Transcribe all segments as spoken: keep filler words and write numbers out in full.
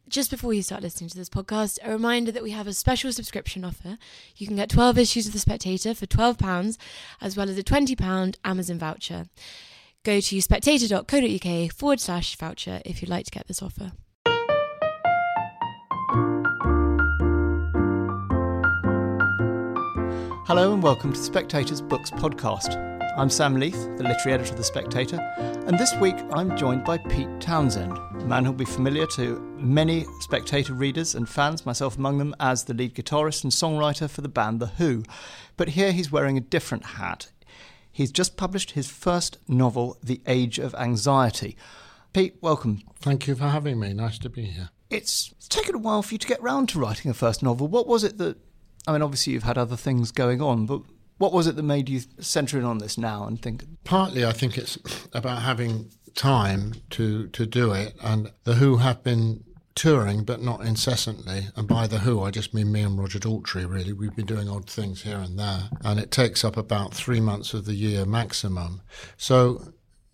Just before you start listening to this podcast, a reminder that we have a special subscription offer. You can get twelve issues of The Spectator for twelve pounds, as well as a twenty pounds Amazon voucher. Go to spectator.co.uk forward slash voucher if you'd like to get this offer. Hello and welcome to Spectator's Books podcast. I'm Sam Leith, the literary editor of The Spectator, and this week I'm joined by Pete Townshend, a man who'll be familiar to many Spectator readers and fans, myself among them, as the lead guitarist and songwriter for the band The Who. But here he's wearing a different hat. He's just published his first novel, The Age of Anxiety. Pete, welcome. Thank you for having me. Nice to be here. It's, it's taken a while for you to get round to writing a first novel. What was it that, I mean, obviously you've had other things going on, but what was it that made you centre in on this now and think? Partly, I think it's about having time to, to do it. And The Who have been touring, but not incessantly. And by The Who, I just mean me and Roger Daltrey, really. We've been doing odd things here and there. And it takes up about three months of the year maximum. So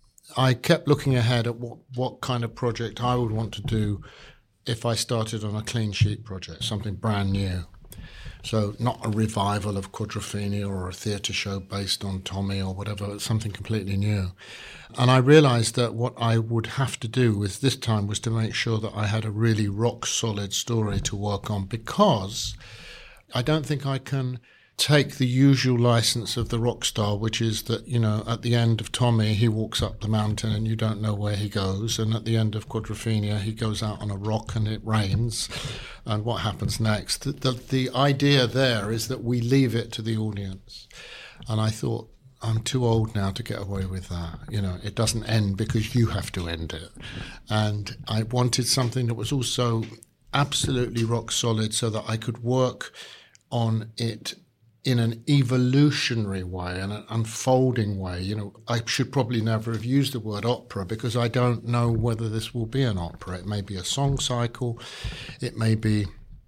I kept looking ahead at what, what kind of project I would want to do if I started on a clean sheet project, something brand new. So not a revival of Quadrophenia or a theatre show based on Tommy or whatever, something completely new. And I realised that what I would have to do with this time was to make sure that I had a really rock-solid story to work on, because I don't think I can take the usual license of the rock star, which is that, you know, at the end of Tommy, he walks up the mountain and you don't know where he goes. And at the end of Quadrophenia, he goes out on a rock and it rains. And what happens next? The, the, the idea there is that we leave it to the audience. And I thought, I'm too old now to get away with that. You know, it doesn't end because you have to end it. And I wanted something that was also absolutely rock solid so that I could work on it in an evolutionary way, in an unfolding way. You know, I should probably never have used the word opera because I don't know whether this will be an opera. It may be a song cycle. It may be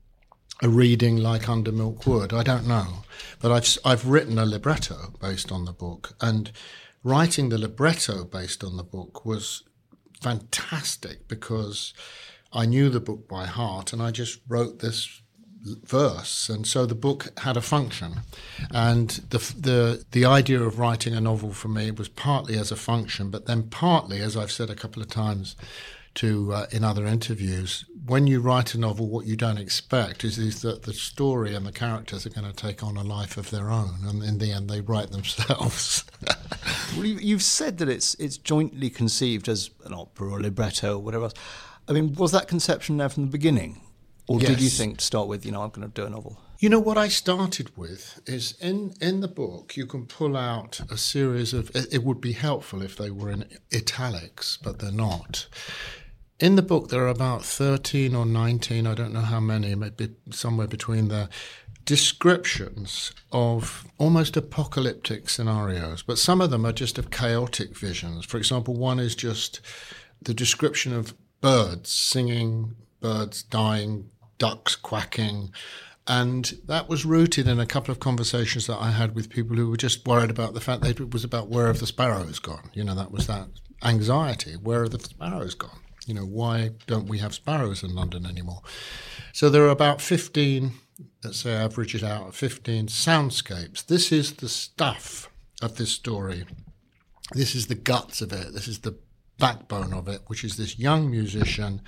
a reading like Under Milk Wood. I don't know. But I've, I've written a libretto based on the book, and writing the libretto based on the book was fantastic because I knew the book by heart and I just wrote this verse, and so the book had a function. And the the the idea of writing a novel for me was partly as a function, but then partly, as I've said a couple of times to uh, in other interviews, when you write a novel, what you don't expect is, is that the story and the characters are going to take on a life of their own, and in the end they write themselves. Well, you've said that it's it's jointly conceived as an opera or libretto or whatever else. I mean, was that conception there from the beginning? Or yes. Did you think to start with, you know, I'm going to do a novel? You know, what I started with is in, in the book, you can pull out a series of, it would be helpful if they were in italics, but they're not. In the book, there are about thirteen or nineteen, I don't know how many, maybe somewhere between there, descriptions of almost apocalyptic scenarios, but some of them are just of chaotic visions. For example, one is just the description of birds singing, birds dying, ducks quacking, and that was rooted in a couple of conversations that I had with people who were just worried about the fact that it was about where have the sparrows gone. You know, that was that anxiety. Where are the sparrows gone? You know, why don't we have sparrows in London anymore? So there are about fifteen, let's say average it out, fifteen soundscapes. This is the stuff of this story. This is the guts of it. This is the backbone of it, which is this young musician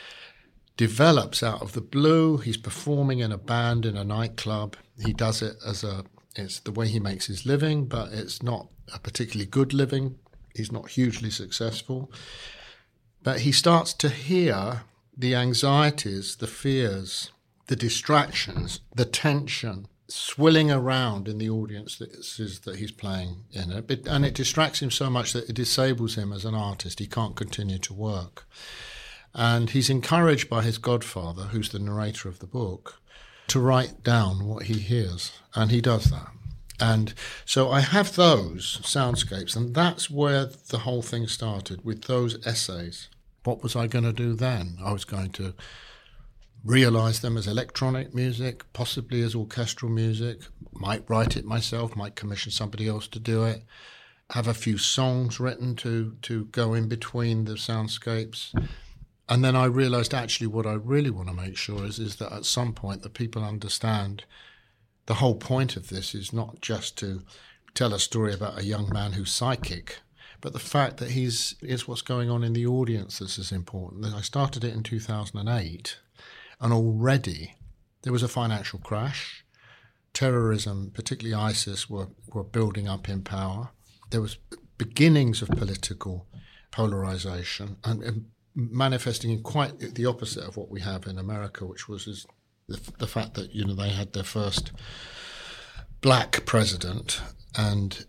develops out of the blue. He's performing in a band in a nightclub. He does it as a, it's the way he makes his living, but it's not a particularly good living. He's not hugely successful. But he starts to hear the anxieties, the fears, the distractions, the tension swilling around in the audience that, is, that he's playing in it. And it distracts him so much that it disables him as an artist. He can't continue to work. And he's encouraged by his godfather, who's the narrator of the book, to write down what he hears. And he does that. And so I have those soundscapes, and that's where the whole thing started, with those essays. What was I going to do then? I was going to realise them as electronic music, possibly as orchestral music, might write it myself, might commission somebody else to do it, have a few songs written to, to go in between the soundscapes. and then I realised actually what I really want to make sure is, is that at some point the people understand the whole point of this is not just to tell a story about a young man who's psychic, but the fact that he's is what's going on in the audience that's as important. I started it in two thousand eight, and already there was a financial crash. Terrorism, particularly ISIS, were, were building up in power. There was beginnings of political polarization and, and manifesting in quite the opposite of what we have in America, which was is the, the fact that, you know, they had their first black president, and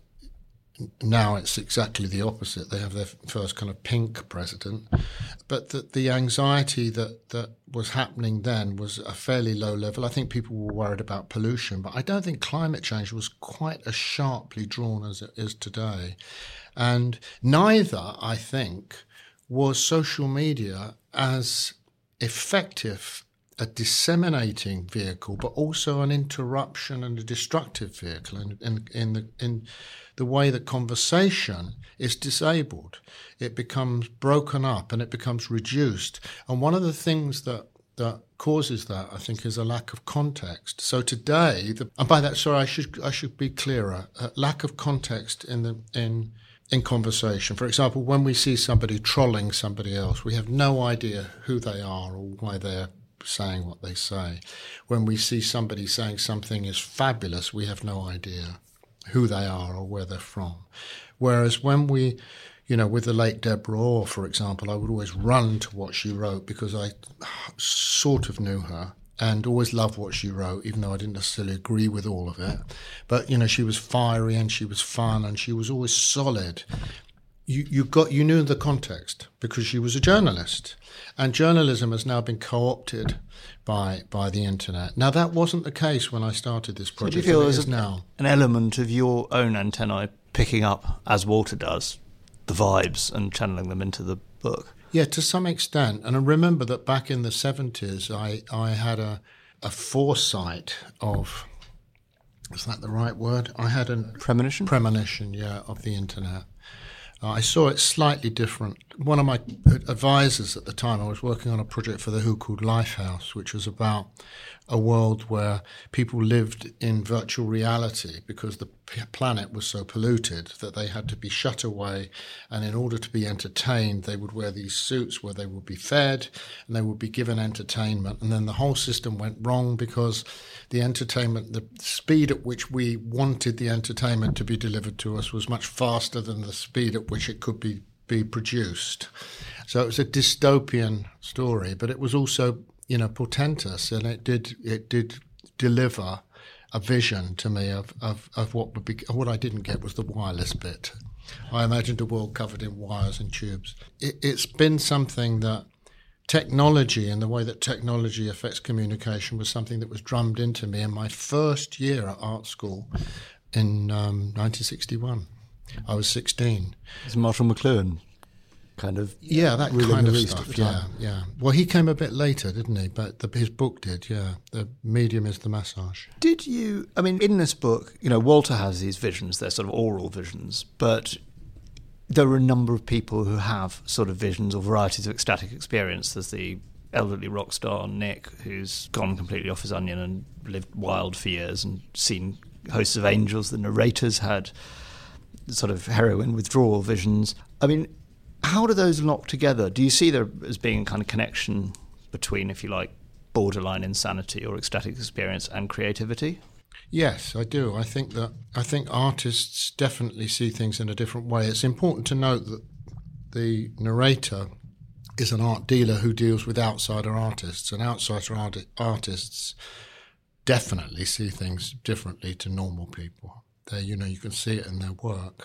now it's exactly the opposite. They have their first kind of pink president. But the, the anxiety that, that was happening then was a fairly low level. I think people were worried about pollution, but I don't think climate change was quite as sharply drawn as it is today. And neither, I think, was social media as effective a disseminating vehicle, but also an interruption and a destructive vehicle in, in, in the in the way that conversation is disabled. It becomes broken up and it becomes reduced. And one of the things that that causes that, I think, is a lack of context. So today, the, and by that, sorry, I should I should be clearer. Uh, lack of context in the in in conversation. For example, when we see somebody trolling somebody else, we have no idea who they are or why they're saying what they say. When we see somebody saying something is fabulous, we have no idea who they are or where they're from. Whereas when we, you know, with the late Deborah Orr, for example, I would always run to what she wrote because I sort of knew her and always loved what she wrote, even though I didn't necessarily agree with all of it. But, you know, she was fiery and she was fun and she was always solid. You, you got you knew the context because she was a journalist, and journalism has now been co-opted by by the internet. Now that wasn't the case when I started this project. So do you feel there's now an element of your own antennae picking up, as Walter does, the vibes and channeling them into the book? Yeah, to some extent. And I remember that back in the seventies, I I had a a foresight of, is that the right word? I had a premonition. Premonition, yeah, of the internet. I saw it slightly different. One of my advisors at the time, I was working on a project for The Who called Lifehouse, which was about a world where people lived in virtual reality because the planet was so polluted that they had to be shut away. And in order to be entertained, they would wear these suits where they would be fed and they would be given entertainment. And then the whole system went wrong because the entertainment, the speed at which we wanted the entertainment to be delivered to us was much faster than the speed at which it could be, be produced. So it was a dystopian story, but it was also, you know, portentous, and it did it did deliver a vision to me of, of, of what would be. What I didn't get was the wireless bit. I imagined a world covered in wires and tubes. It, it's been something that technology and the way that technology affects communication was something that was drummed into me in my first year at art school in um, nineteen sixty-one. I was sixteen. It's Marshall McLuhan. Kind of, yeah, that kind of stuff. Yeah, yeah. Well, he came a bit later, didn't he? But the, his book did. Yeah, The Medium is the Massage. Did you? I mean, in this book, you know, Walter has these visions. They're sort of oral visions, but there are a number of people who have sort of visions or varieties of ecstatic experience. There's the elderly rock star Nick, who's gone completely off his onion and lived wild for years and seen hosts of angels. The narrators had sort of heroin withdrawal visions. I mean, how do those lock together? Do you see there as being a kind of connection between, if you like, borderline insanity or ecstatic experience and creativity? Yes, I do. I think that I think artists definitely see things in a different way. It's important to note that the narrator is an art dealer who deals with outsider artists, and outsider art- artists definitely see things differently to normal people. They, you know, you can see it in their work.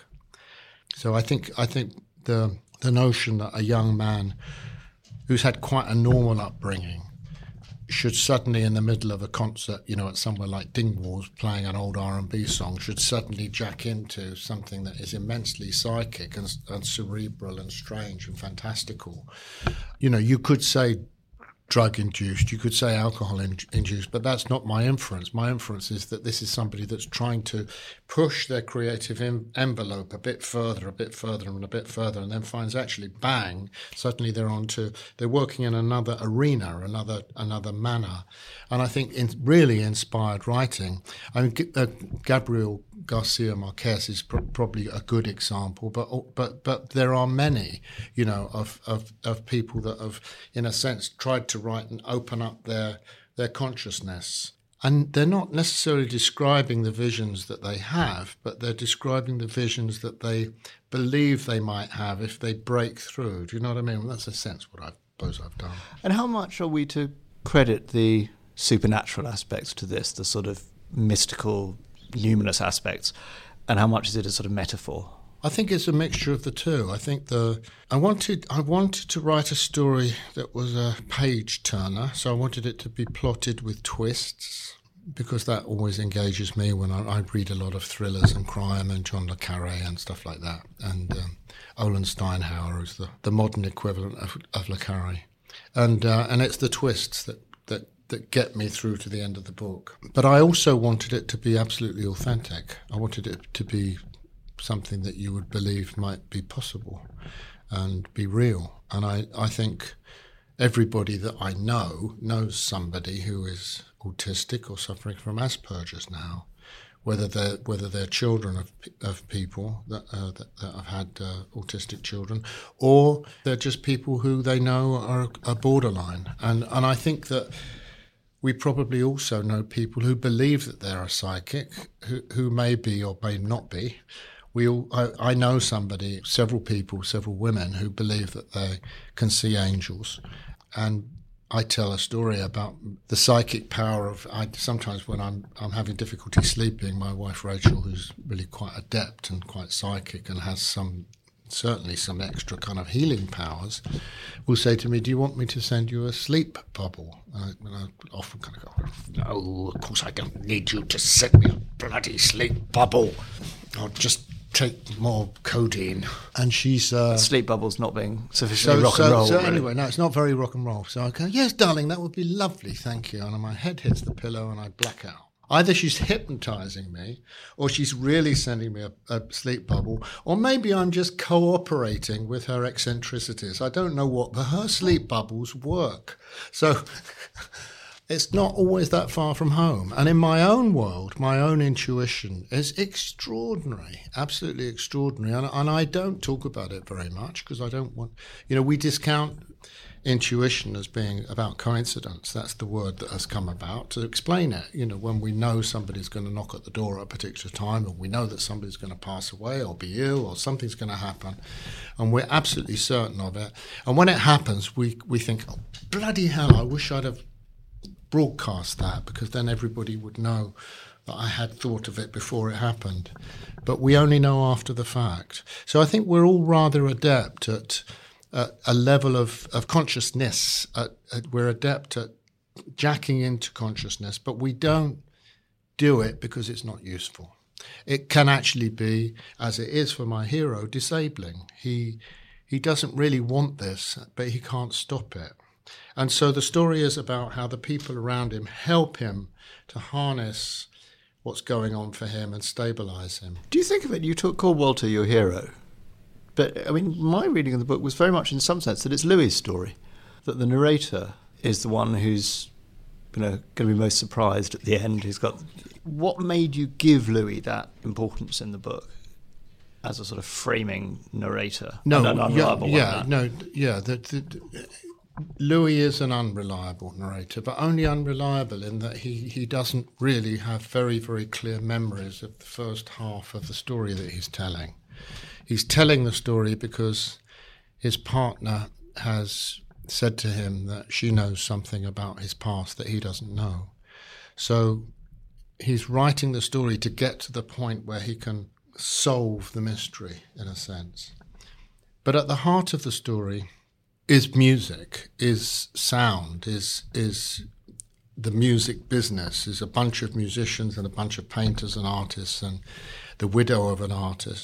So I think I think the the notion that a young man who's had quite a normal upbringing should suddenly, in the middle of a concert, you know, at somewhere like Dingwalls, playing an old R and B song, should suddenly jack into something that is immensely psychic and, and cerebral and strange and fantastical. You know, you could say drug-induced, you could say alcohol-induced, but that's not my inference. My inference is that this is somebody that's trying to push their creative em- envelope a bit further, a bit further, and a bit further, and then finds actually, bang, suddenly they're onto, they're working in another arena, another another manner. And I think in really inspired writing, I mean, G- uh, Gabriel Garcia Marquez is pr- probably a good example, but but but there are many, you know, of, of, of people that have, in a sense, tried to write and open up their their consciousness. And they're not necessarily describing the visions that they have, but they're describing the visions that they believe they might have if they break through. Do you know what I mean? Well, that's a sense what I suppose I've done. And how much are we to credit the supernatural aspects to this, the sort of mystical, numinous aspects, and how much is it a sort of metaphor? I think it's a mixture of the two. I think the I wanted I wanted to write a story that was a page turner, so I wanted it to be plotted with twists, because that always engages me when I, I read a lot of thrillers and crime and John le Carré and stuff like that. And um, Olin Steinhauer is the, the modern equivalent of, of le Carré, and uh, and it's the twists that that. that get me through to the end of the book. But I also wanted it to be absolutely authentic. I wanted it to be something that you would believe might be possible and be real. And I, I think everybody that I know knows somebody who is autistic or suffering from Asperger's now, whether they're, whether they're children of, of people that, uh, that, that have had uh, autistic children, or they're just people who they know are, are borderline. And, and I think that we probably also know people who believe that they're a psychic, who, who may be or may not be. We all, I, I know somebody, several people, several women who believe that they can see angels. And I tell a story about the psychic power of, I, sometimes when I'm, I'm having difficulty sleeping, my wife Rachel, who's really quite adept and quite psychic and has some certainly some extra kind of healing powers, will say to me, do you want me to send you a sleep bubble? And I, and I often kind of go, no, of course I don't need you to send me a bloody sleep bubble. I'll just take more codeine. And she's... Uh, sleep bubbles not being sufficiently so, rock and so, roll. So really. Anyway, no, it's not very rock and roll. So I go, yes, darling, that would be lovely, thank you. And my head hits the pillow and I black out. Either she's hypnotising me, or she's really sending me a, a sleep bubble, or maybe I'm just cooperating with her eccentricities. I don't know what, but her sleep bubbles work. So it's not always that far from home. And in my own world, my own intuition is extraordinary, absolutely extraordinary. And, and I don't talk about it very much because I don't want, you know, we discount intuition as being about coincidence. That's the word that has come about to explain it. You know, when we know somebody's going to knock at the door at a particular time, or we know that somebody's going to pass away or be ill or something's going to happen, and we're absolutely certain of it. And when it happens, we, we think, oh, bloody hell, I wish I'd have broadcast that, because then everybody would know that I had thought of it before it happened. But we only know after the fact. So I think we're all rather adept at Uh, a level of, of consciousness. Uh, uh, we're adept at jacking into consciousness, but we don't do it because it's not useful. It can actually be, as it is for my hero, disabling. He he doesn't really want this, but he can't stop it. And so the story is about how the people around him help him to harness what's going on for him and stabilise him. Do you think of it, you took call Walter your hero, but, I mean, my reading of the book was very much in some sense that it's Louis' story, that the narrator is the one who's, you know, going to be most surprised at the end. Who's got... What made you give Louis that importance in the book as a sort of framing narrator? No, an unreliable yeah, one, yeah, no, yeah. The, the, Louis is an unreliable narrator, but only unreliable in that he, he doesn't really have very, very clear memories of the first half of the story that he's telling. He's telling the story because his partner has said to him that she knows something about his past that he doesn't know. So he's writing the story to get to the point where he can solve the mystery, in a sense. But at the heart of the story is music, is sound, is is the music business, is a bunch of musicians and a bunch of painters and artists and the widow of an artist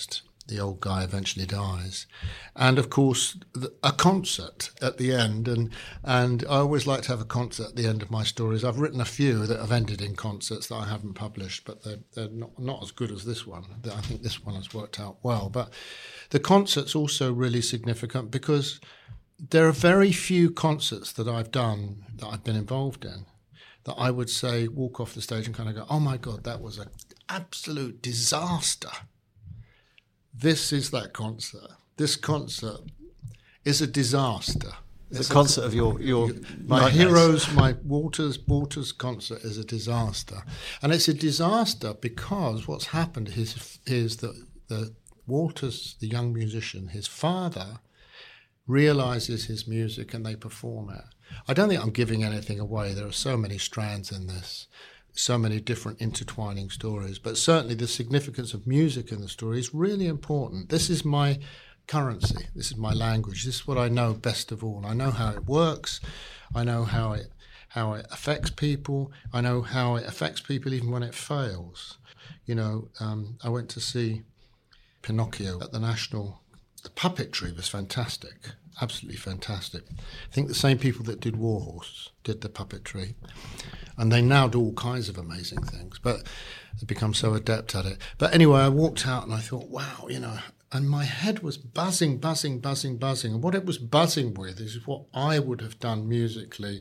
the old guy eventually dies. And, of course, a concert at the end. And, and I always like to have a concert at the end of my stories. I've written a few that have ended in concerts that I haven't published, but they're, they're not, not as good as this one. I think this one has worked out well. But the concert's also really significant because there are very few concerts that I've done that I've been involved in that I would say, walk off the stage and kind of go, oh, my God, that was an absolute disaster. This is that concert. This concert is a disaster. It's, it's a concert a, of your your my nightmares. heroes. My Waters Waters concert is a disaster, and it's a disaster because what's happened is is that the Waters, the young musician, his father, realizes his music and they perform it. I don't think I'm giving anything away. There are so many strands in this. So many different intertwining stories, but certainly the significance of music in the story is really important. This is my currency. This is my language. This is what I know best of all. I know how it works. I know how it how it affects people. I know how it affects people even when it fails. You know, um, I went to see Pinocchio at the National. The puppetry was fantastic, absolutely fantastic. I think the same people that did Warhorse did the puppetry. And they now do all kinds of amazing things, but they've become so adept at it. But anyway, I walked out and I thought, wow, you know, and my head was buzzing, buzzing, buzzing, buzzing. And what it was buzzing with is what I would have done musically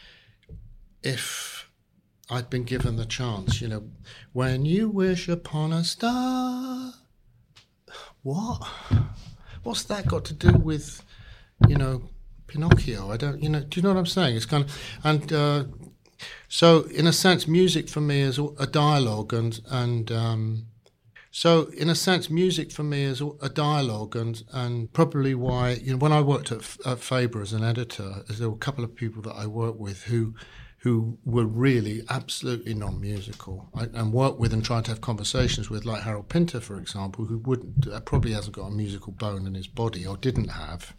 if I'd been given the chance, you know, when you wish upon a star. What? What's that got to do with, you know, Pinocchio? I don't, you know, do you know what I'm saying? It's kind of, and, uh, So, in a sense, music for me is a dialogue, and and um, so in a sense, music for me is a dialogue, and, and probably why, you know, when I worked at, at Faber as an editor, there were a couple of people that I worked with who who were really absolutely non-musical, I, and worked with and tried to have conversations with, like Harold Pinter, for example, who wouldn't uh, probably hasn't got a musical bone in his body or didn't have,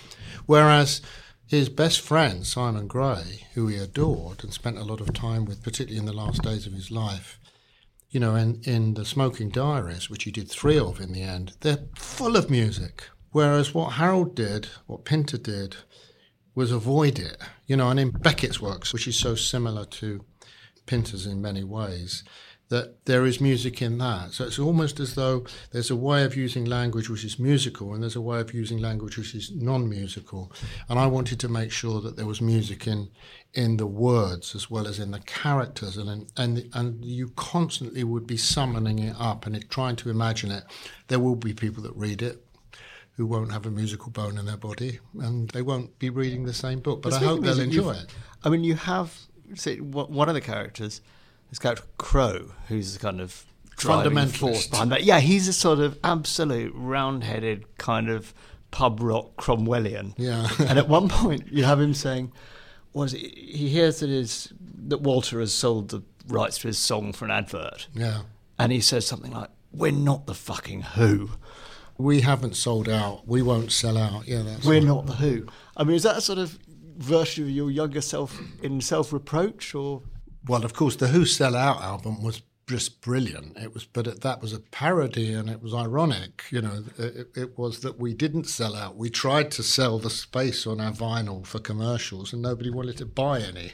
whereas his best friend, Simon Gray, who he adored and spent a lot of time with, particularly in the last days of his life, you know, in, in the Smoking Diaries, which he did three of in the end, they're full of music. Whereas what Harold did, what Pinter did, was avoid it. You know, and in Beckett's works, which is so similar to Pinter's in many ways, that there is music in that. So it's almost as though there's a way of using language which is musical and there's a way of using language which is non-musical. And I wanted to make sure that there was music in in the words as well as in the characters, and in, and and you constantly would be summoning it up and it, trying to imagine it. There will be people that read it who won't have a musical bone in their body, and they won't be reading the same book, but, but I hope they'll enjoy it. I mean, you have, see, one of the characters, this character Crow, who's the kind of driving force behind that. Yeah, he's a sort of absolute round-headed kind of pub rock Cromwellian. Yeah. And at one point, you have him saying, "Was it, he hears that his that Walter has sold the rights to his song for an advert." Yeah. And he says something like, "We're not the fucking Who. We haven't sold out. We won't sell out." Yeah, that's We're right. not the Who. I mean, is that a sort of version of your younger self in self-reproach, or? Well, of course, the Who Sell Out album was just brilliant. It was, but it, that was a parody, and it was ironic. You know, it, it was that we didn't sell out. We tried to sell the space on our vinyl for commercials, and nobody wanted to buy any.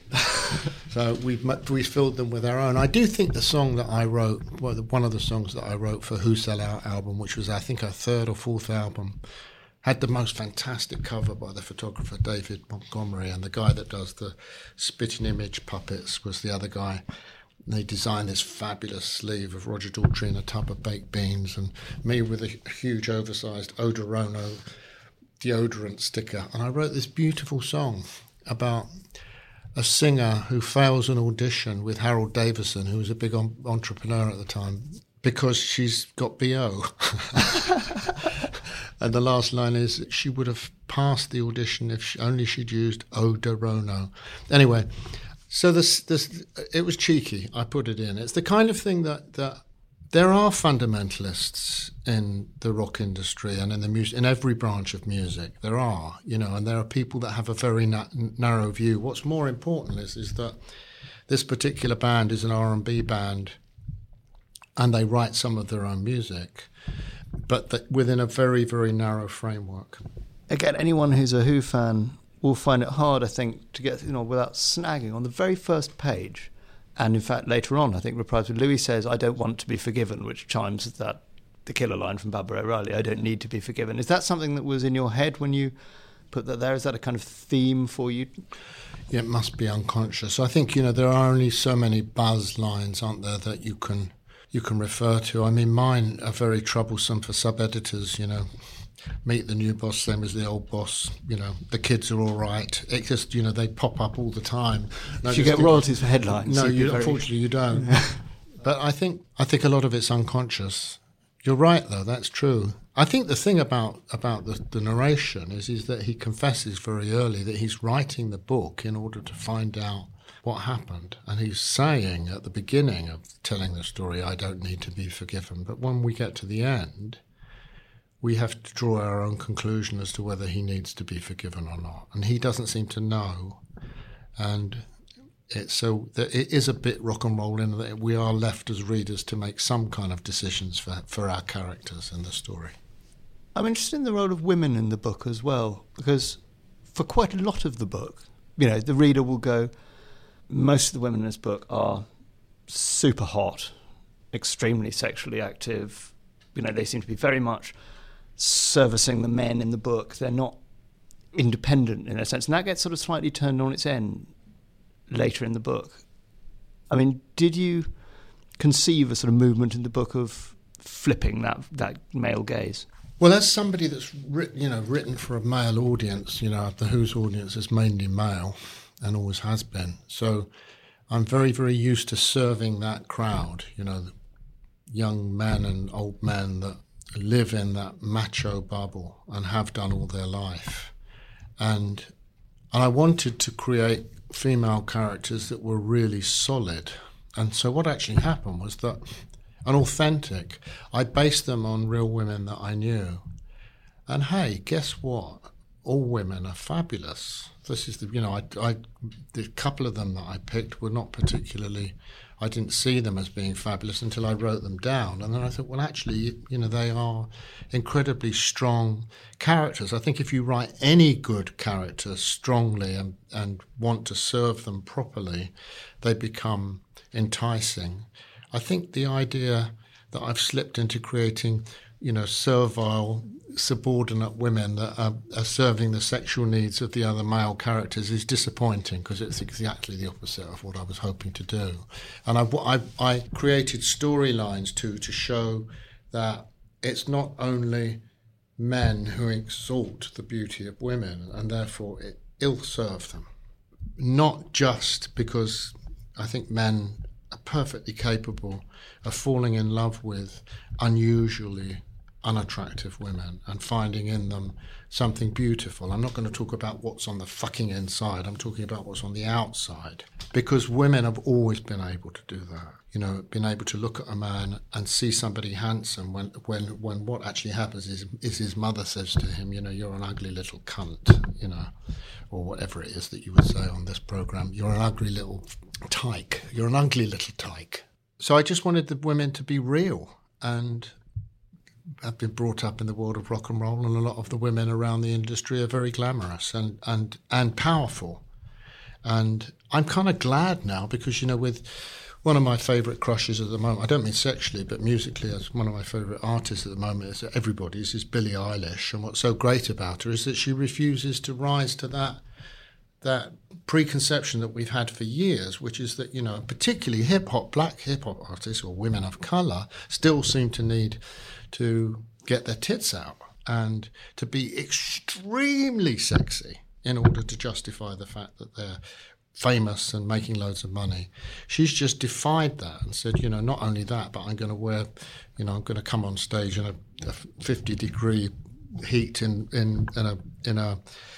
So we we filled them with our own. I do think the song that I wrote, well, one of the songs that I wrote for Who Sell Out album, which was I think our third or fourth album, had the most fantastic cover by the photographer David Montgomery, and the guy that does the spitting image puppets was the other guy. And they designed this fabulous sleeve of Roger Daltrey in a tub of baked beans, and me with a huge oversized Odorono deodorant sticker. And I wrote this beautiful song about a singer who fails an audition with Harold Davison, who was a big on- entrepreneur at the time, because she's got B O. And the last line is that she would have passed the audition if she, only she'd used Odorono. Anyway, so this this it was cheeky. I put it in. It's the kind of thing that, that there are fundamentalists in the rock industry and in the music, in every branch of music. There are, you know, and there are people that have a very na- narrow view. What's more important is is that this particular band is an R and B band, and they write some of their own music. but th- within a very, very narrow framework. Again, anyone who's a Who fan will find it hard, I think, to get, you know, without snagging on the very first page. And in fact, later on, I think Reprise with Louis says, I don't want to be forgiven, which chimes with that, the killer line from Baba O'Reilly, I don't need to be forgiven. Is that something that was in your head when you put that there? Is that a kind of theme for you? Yeah, it must be unconscious. I think, you know, there are only so many buzz lines, aren't there, that you can you can refer to. I mean, mine are very troublesome for sub-editors, you know. Meet the new boss, same as the old boss. You know, the kids are all right. It just, you know, they pop up all the time. No, you get royalties for headlines. No, you, very... unfortunately you don't. But I think I think a lot of it's unconscious. You're right, though. That's true. I think the thing about about the, the narration is is that he confesses very early that he's writing the book in order to find out what happened, and he's saying at the beginning of telling the story, "I don't need to be forgiven." But when we get to the end, we have to draw our own conclusion as to whether he needs to be forgiven or not. And he doesn't seem to know. And it's so that it is a bit rock and roll in that we are left as readers to make some kind of decisions for, for our characters in the story. I'm interested in the role of women in the book as well, because for quite a lot of the book, you know, the reader will go, most of the women in this book are super hot, extremely sexually active. You know, they seem to be very much servicing the men in the book. They're not independent in a sense, and that gets sort of slightly turned on its end later in the book. I mean, did you conceive a sort of movement in the book of flipping that that male gaze? Well, as somebody that's written, you know, written for a male audience, you know, the Who's audience is mainly male and always has been. So I'm very, very used to serving that crowd, you know, young men and old men that live in that macho bubble and have done all their life. And, and I wanted to create female characters that were really solid. And so what actually happened was that, and authentic, I based them on real women that I knew. And hey, guess what? All women are fabulous. This is the, you know, I, I, the couple of them that I picked were not particularly, I didn't see them as being fabulous until I wrote them down. And then I thought, well, actually, you know, they are incredibly strong characters. I think if you write any good character strongly and, and want to serve them properly, they become enticing. I think the idea that I've slipped into creating, you know, servile, subordinate women that are, are serving the sexual needs of the other male characters is disappointing, because it's exactly the opposite of what I was hoping to do. And I, I, I created storylines too to show that it's not only men who exalt the beauty of women and therefore it ill-serve them. Not just because I think men are perfectly capable of falling in love with unusually unattractive women and finding in them something beautiful. I'm not going to talk about what's on the fucking inside. I'm talking about what's on the outside. Because women have always been able to do that. You know, been able to look at a man and see somebody handsome when when when what actually happens is is his mother says to him, you know, you're an ugly little cunt, you know, or whatever it is that you would say on this programme. You're an ugly little tyke. You're an ugly little tyke. So I just wanted the women to be real, and I've been brought up in the world of rock and roll, and a lot of the women around the industry are very glamorous and, and, and powerful. And I'm kind of glad now because, you know, with one of my favourite crushes at the moment, I don't mean sexually, but musically, as one of my favourite artists at the moment is everybody's, is Billie Eilish. And what's so great about her is that she refuses to rise to that that preconception that we've had for years, which is that, you know, particularly hip-hop, black hip-hop artists or women of colour still seem to need to get their tits out and to be extremely sexy in order to justify the fact that they're famous and making loads of money. She's just defied that and said, you know, not only that, but I'm going to wear, you know, I'm going to come on stage in a, a fifty degree heat in, in, in a, in a,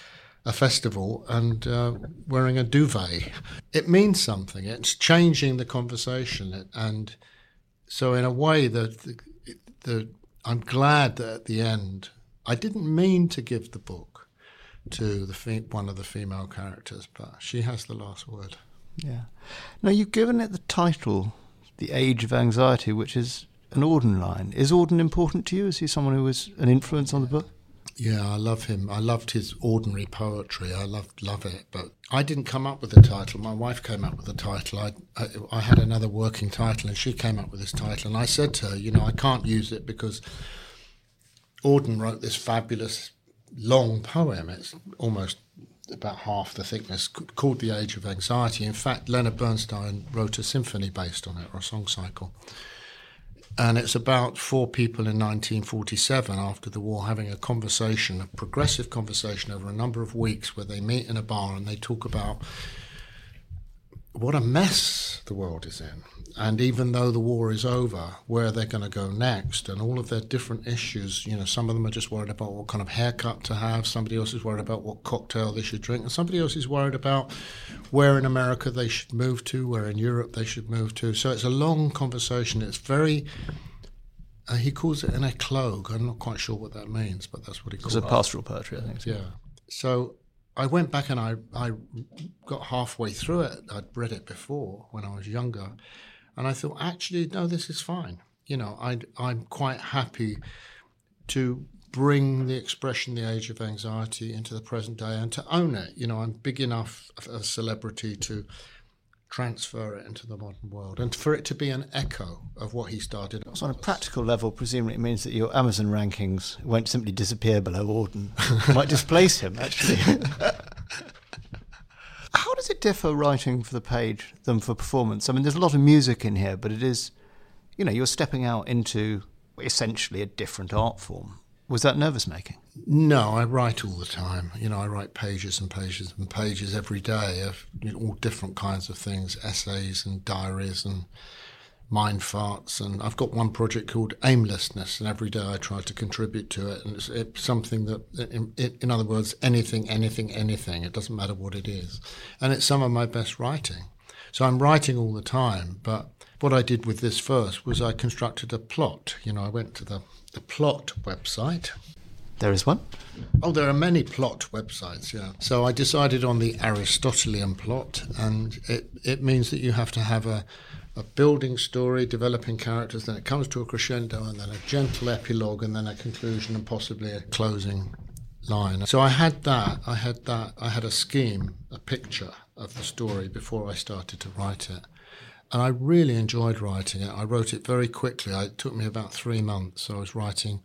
a festival and uh, wearing a duvet. It means something. It's changing the conversation. And so in a way that the, the, I'm glad that at the end, I didn't mean to give the book to the fe- one of the female characters, but she has the last word. Yeah. Now, you've given it the title, The Age of Anxiety, which is an Auden line. Is Auden important to you? Is he someone who was an influence on the book? Yeah, I love him. I loved his ordinary poetry. I loved love it. But I didn't come up with the title. My wife came up with the title. I, I, I had another working title, and she came up with this title. And I said to her, you know, I can't use it because Auden wrote this fabulous long poem. It's almost about half the thickness, called The Age of Anxiety. In fact, Leonard Bernstein wrote a symphony based on it, or a song cycle. And it's about four people in nineteen forty-seven, after the war, having a conversation, a progressive conversation over a number of weeks, where they meet in a bar and they talk about what a mess the world is in. And even though the war is over, where they're going to go next, and all of their different issues. You know, some of them are just worried about what kind of haircut to have. Somebody else is worried about what cocktail they should drink. And somebody else is worried about where in America they should move to, where in Europe they should move to. So it's a long conversation. It's very... Uh, he calls it an eclogue. I'm not quite sure what that means, but that's what he calls it. It's a pastoral poetry, I think. So. Yeah. So I went back and I, I got halfway through it. I'd read it before when I was younger. And I thought, actually, no, this is fine. You know, I'd, I'm quite happy to bring the expression, The Age of Anxiety, into the present day and to own it. You know, I'm big enough a celebrity to transfer it into the modern world and for it to be an echo of what he started. So on a practical level, presumably it means that your Amazon rankings won't simply disappear below Auden. It might displace him, actually. How does it differ writing for the page than for performance? I mean, there's a lot of music in here, but it is, you know, you're stepping out into essentially a different art form. Was that nervous-making? No, I write all the time. You know, I write pages and pages and pages every day of, you know, all different kinds of things, essays and diaries and mind farts. And I've got one project called Aimlessness, and every day I try to contribute to it. And it's, it's something that, in, in other words, anything, anything, anything. It doesn't matter what it is. And it's some of my best writing. So I'm writing all the time, but what I did with this first was I constructed a plot. You know, I went to the, the plot website. There is one? Oh, there are many plot websites, yeah. So I decided on the Aristotelian plot, and it, it means that you have to have a, a building story, developing characters, then it comes to a crescendo, and then a gentle epilogue, and then a conclusion, and possibly a closing line. So I had that, I had that, I had a scheme, a picture of the story before I started to write it. And I really enjoyed writing it. I wrote it very quickly. It took me about three months. I was writing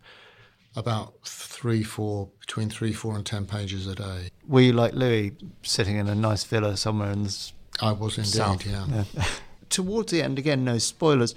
about three, four, between three, four and ten pages a day. Were you like Louis, sitting in a nice villa somewhere in the I was indeed, south? yeah. yeah. Towards the end, again, no spoilers,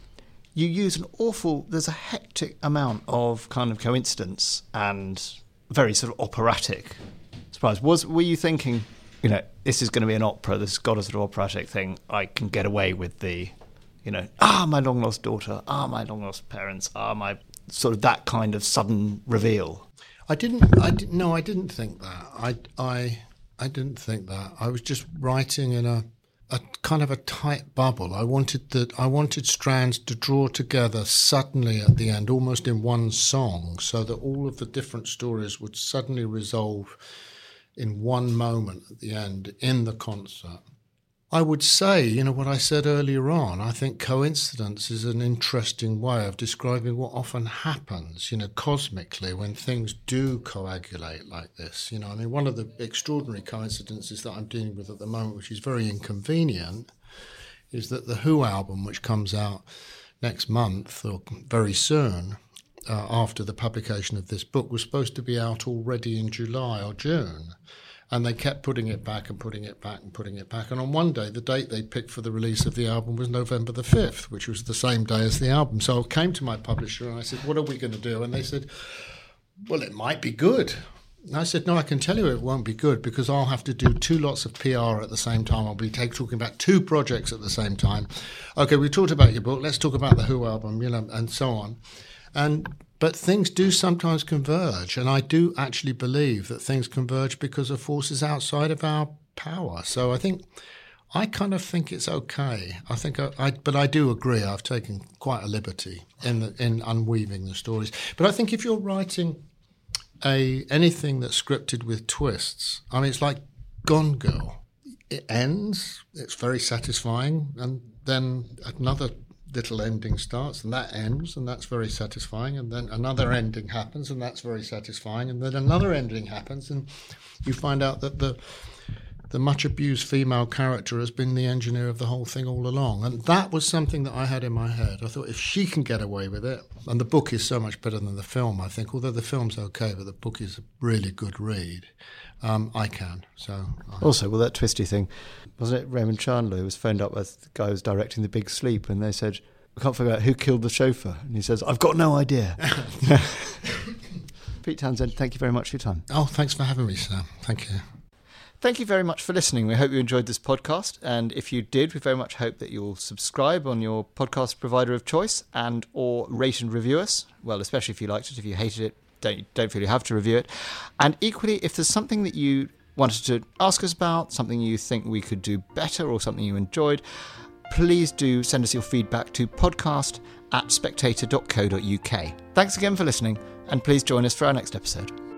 you use an awful, there's a hectic amount of kind of coincidence and very sort of operatic surprise. Was, were you thinking, you know, this is going to be an opera, this has got a sort of operatic thing, I can get away with the, you know, ah, my long-lost daughter, ah, my long-lost parents, ah, my... sort of that kind of sudden reveal? I didn't. I didn't. No, I didn't think that. I. I. I didn't think that. I was just writing in a, a kind of a tight bubble. I wanted that. I wanted strands to draw together suddenly at the end, almost in one song, so that all of the different stories would suddenly resolve in one moment at the end in the concert. I would say, you know, what I said earlier on, I think coincidence is an interesting way of describing what often happens, you know, cosmically when things do coagulate like this. You know, I mean, one of the extraordinary coincidences that I'm dealing with at the moment, which is very inconvenient, is that the Who album, which comes out next month or very soon, uh, after the publication of this book, was supposed to be out already in July or June. And they kept putting it back and putting it back and putting it back. And on one day, the date they picked for the release of the album was November the fifth, which was the same day as the album. So I came to my publisher and I said, what are we going to do? And they said, well, it might be good. And I said, no, I can tell you it won't be good because I'll have to do two lots of P R at the same time. I'll be take, talking about two projects at the same time. Okay, we talked about your book. Let's talk about the Who album, you know, and so on. And But things do sometimes converge, and I do actually believe that things converge because of forces outside of our power. So I think, I kind of think it's okay. I think, I, I but I do agree. I've taken quite a liberty in the, in unweaving the stories. But I think if you're writing a anything that's scripted with twists, I mean, it's like Gone Girl. It ends. It's very satisfying, and then another little ending starts and that ends, and that's very satisfying, and then another ending happens and that's very satisfying, and then another ending happens, and you find out that the the much abused female character has been the engineer of the whole thing all along. And that was something that I had in my head. I thought, if she can get away with it, and the book is so much better than the film, I think, although the film's okay, but the book is a really good read, um, I can. So I... Also, well, that twisty thing, wasn't it Raymond Chandler who was phoned up as the guy who was directing The Big Sleep, and they said, we can't figure out who killed the chauffeur. And he says, I've got no idea. Pete Townsend, thank you very much for your time. Oh, thanks for having me, Sam. Thank you. Thank you very much for listening. We hope you enjoyed this podcast. And if you did, we very much hope that you'll subscribe on your podcast provider of choice and or rate and review us. Well, especially if you liked it. If you hated it, don't, don't feel you have to review it. And equally, if there's something that you wanted to ask us about, something you think we could do better or something you enjoyed, please do send us your feedback to podcast at spectator dot co dot uk. Thanks again for listening, and please join us for our next episode.